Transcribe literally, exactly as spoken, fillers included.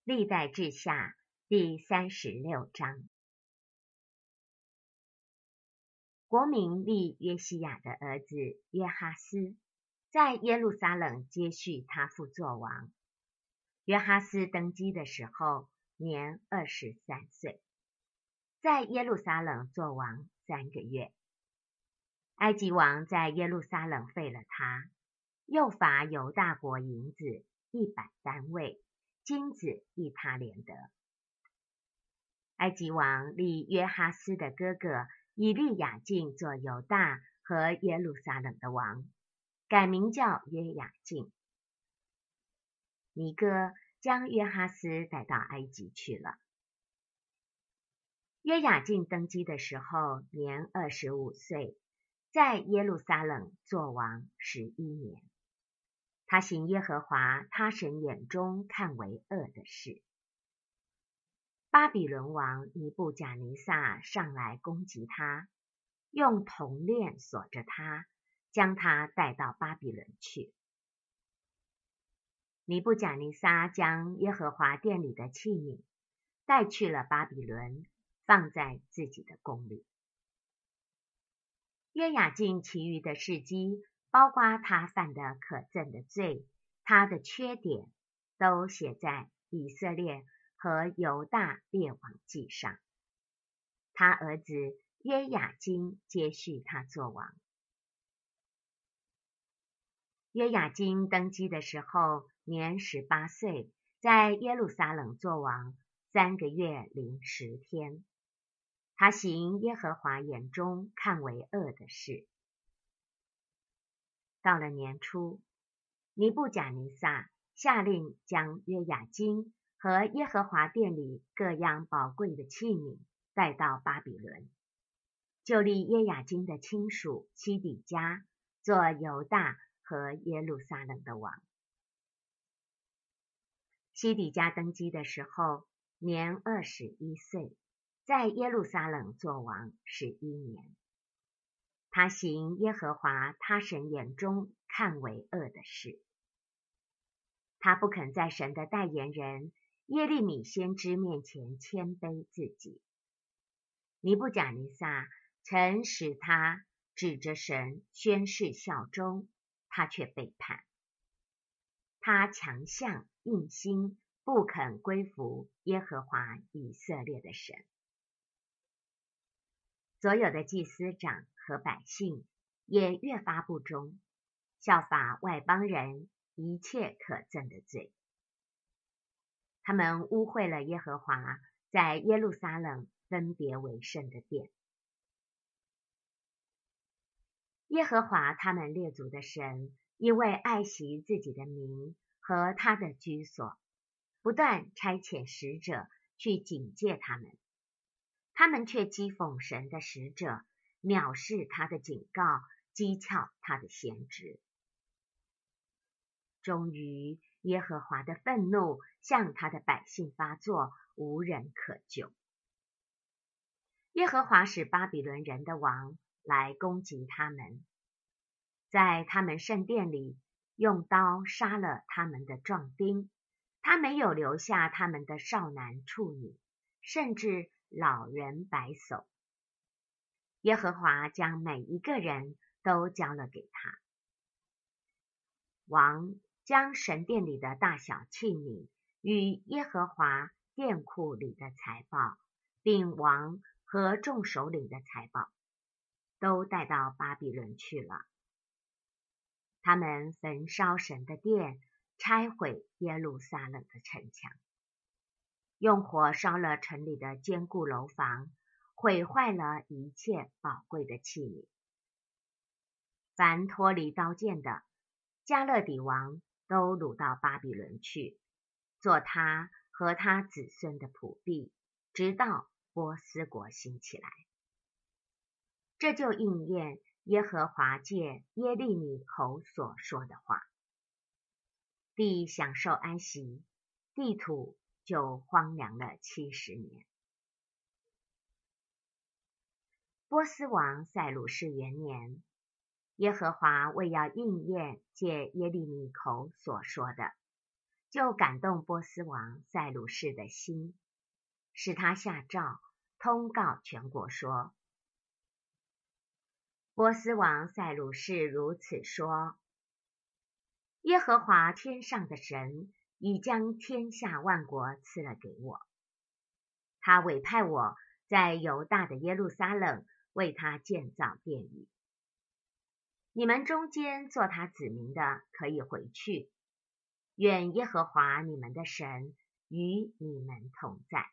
历代志下第三十六章。国民立约西亚的儿子约哈斯，在耶路撒冷接续他父作王。约哈斯登基的时候，年二十三岁，在耶路撒冷作王三个月。埃及王在耶路撒冷废了他，又罚犹大国银子一百单位，金子一他连得。埃及王立约哈斯的哥哥以利亚敬做犹大和耶路撒冷的王，改名叫约雅敬。尼哥将约哈斯带到埃及去了。约雅敬登基的时候，年二十五岁，在耶路撒冷作王十一年。他行耶和华他神眼中看为恶的事。巴比伦王尼布甲尼撒上来攻击他，用铜链锁着他，将他带到巴比伦去。尼布甲尼撒将耶和华殿里的器皿带去了巴比伦，放在自己的宫里。约雅敬其余的事迹，包括他犯的可憎的罪，他的缺点，都写在以色列和犹大列王记上。他儿子约雅斤接续他作王。约雅斤登基的时候，年十八岁，在耶路撒冷作王三个月零十天。他行耶和华眼中看为恶的事。到了年初，尼布甲尼撒下令将约雅斤和耶和华殿里各样宝贵的器皿带到巴比伦，就立约雅斤的亲属西底家做犹大和耶路撒冷的王。西底家登基的时候，年二十一岁，在耶路撒冷作王十一年。他行耶和华他神眼中看为恶的事。他不肯在神的代言人耶利米先知面前谦卑自己。尼布甲尼撒曾使他指着神宣誓效忠，他却背叛。他强项硬心，不肯归服耶和华以色列的神。所有的祭司长和百姓也越发不忠，效法外邦人一切可憎的罪。他们污秽了耶和华在耶路撒冷分别为圣的殿。耶和华他们列祖的神，因为爱惜自己的名和他的居所，不断差遣使者去警戒他们。他们却讥讽神的使者，藐视他的警告，讥诮他的先知。终于，耶和华的愤怒向他的百姓发作，无人可救。耶和华使巴比伦人的王来攻击他们，在他们圣殿里用刀杀了他们的壮丁，他没有留下他们的少男处女，甚至老人白叟。耶和华将每一个人都交了给他。王将神殿里的大小器皿与耶和华殿库里的财宝，并王和众首领的财宝，都带到巴比伦去了。他们焚烧神的殿，拆毁耶路撒冷的城墙，用火烧了城里的坚固楼房，毁坏了一切宝贵的器皿。凡脱离刀剑的，加勒底王都掳到巴比伦去，做他和他子孙的仆婢，直到波斯国兴起来。这就应验耶和华借耶利米口所说的话：地享受安息，地土就荒凉了七十年。波斯王塞鲁士元年，耶和华为要应验借耶利米口所说的， 就感动波斯王塞鲁士的心，使他下诏通告全国说：波斯王塞鲁士如此说，耶和华天上的神已将天下万国赐了给我，他委派我在犹大的耶路撒冷为他建造殿宇。你们中间做他子民的可以回去，愿耶和华你们的神与你们同在。